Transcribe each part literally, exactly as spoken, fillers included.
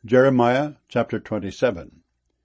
Jeremiah chapter twenty-seven.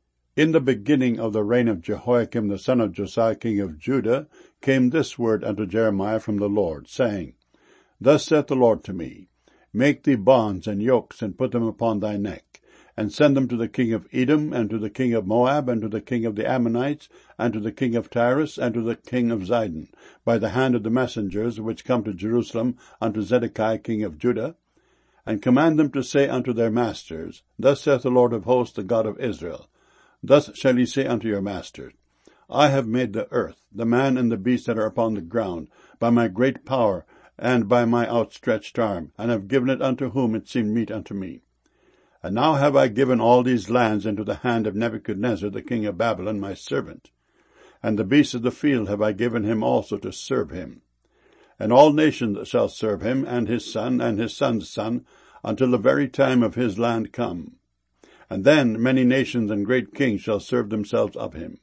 In the beginning of the reign of Jehoiakim the son of Josiah king of Judah came this word unto Jeremiah from the Lord, saying, Thus saith the Lord to me, Make thee bonds and yokes, and put them upon thy neck, and send them to the king of Edom, and to the king of Moab, and to the king of the Ammonites, and to the king of Tyrus, and to the king of Zidon, by the hand of the messengers which come to Jerusalem unto Zedekiah king of Judah, and command them to say unto their masters, Thus saith the Lord of hosts, the God of Israel, Thus shall ye say unto your masters, I have made the earth, the man and the beast that are upon the ground, by my great power, and by my outstretched arm, and have given it unto whom it seemed meet unto me. And now have I given all these lands into the hand of Nebuchadnezzar the king of Babylon my servant, and the beasts of the field have I given him also to serve him. And all nations shall serve him, and his son, and his son's son, until the very time of his land come. And then many nations and great kings shall serve themselves of him.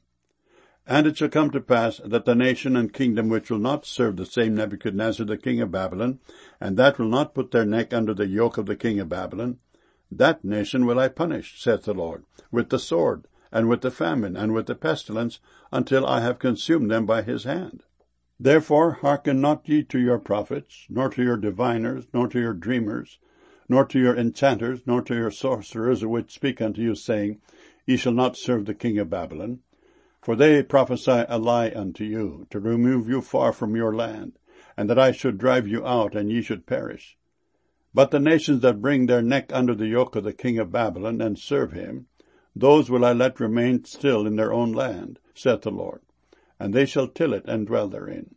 And it shall come to pass that the nation and kingdom which will not serve the same Nebuchadnezzar the king of Babylon, and that will not put their neck under the yoke of the king of Babylon, that nation will I punish, saith the Lord, with the sword, and with the famine, and with the pestilence, until I have consumed them by his hand. Therefore hearken not ye to your prophets, nor to your diviners, nor to your dreamers, nor to your enchanters, nor to your sorcerers, which speak unto you, saying, Ye shall not serve the king of Babylon. For they prophesy a lie unto you, to remove you far from your land, and that I should drive you out, and ye should perish. But the nations that bring their neck under the yoke of the king of Babylon, and serve him, those will I let remain still in their own land, saith the Lord, and they shall till it and dwell therein.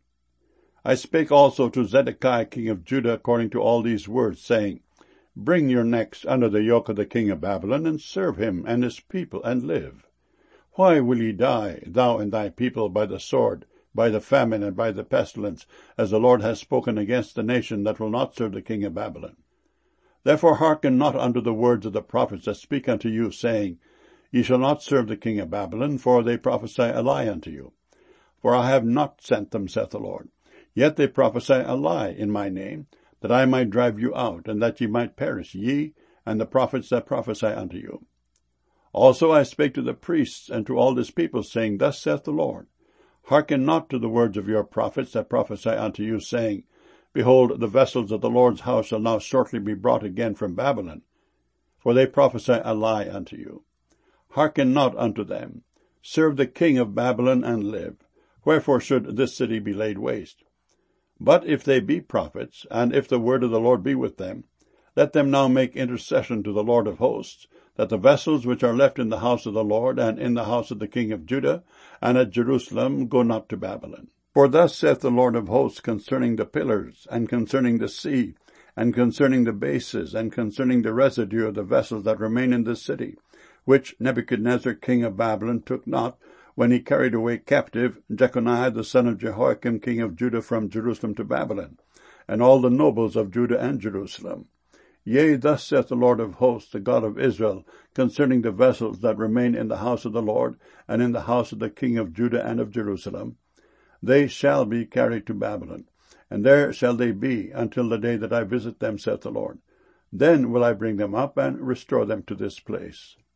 I spake also to Zedekiah king of Judah according to all these words, saying, Bring your necks under the yoke of the king of Babylon, and serve him and his people, and live. Why will ye die, thou and thy people, by the sword, by the famine, and by the pestilence, as the Lord has spoken against the nation that will not serve the king of Babylon? Therefore hearken not unto the words of the prophets that speak unto you, saying, Ye shall not serve the king of Babylon, for they prophesy a lie unto you. For I have not sent them, saith the Lord. Yet they prophesy a lie in my name, that I might drive you out, and that ye might perish, ye, and the prophets that prophesy unto you. Also I spake to the priests and to all this people, saying, Thus saith the Lord, Hearken not to the words of your prophets that prophesy unto you, saying, Behold, the vessels of the Lord's house shall now shortly be brought again from Babylon. For they prophesy a lie unto you. Hearken not unto them. Serve the king of Babylon, and live. Wherefore should this city be laid waste? But if they be prophets, and if the word of the Lord be with them, let them now make intercession to the Lord of hosts, that the vessels which are left in the house of the Lord, and in the house of the king of Judah, and at Jerusalem, go not to Babylon. For thus saith the Lord of hosts concerning the pillars, and concerning the sea, and concerning the bases, and concerning the residue of the vessels that remain in this city, which Nebuchadnezzar king of Babylon took not, when he carried away captive Jeconiah the son of Jehoiakim king of Judah from Jerusalem to Babylon, and all the nobles of Judah and Jerusalem. Yea, thus saith the Lord of hosts, the God of Israel, concerning the vessels that remain in the house of the Lord, and in the house of the king of Judah and of Jerusalem. They shall be carried to Babylon, and there shall they be until the day that I visit them, saith the Lord. Then will I bring them up, and restore them to this place.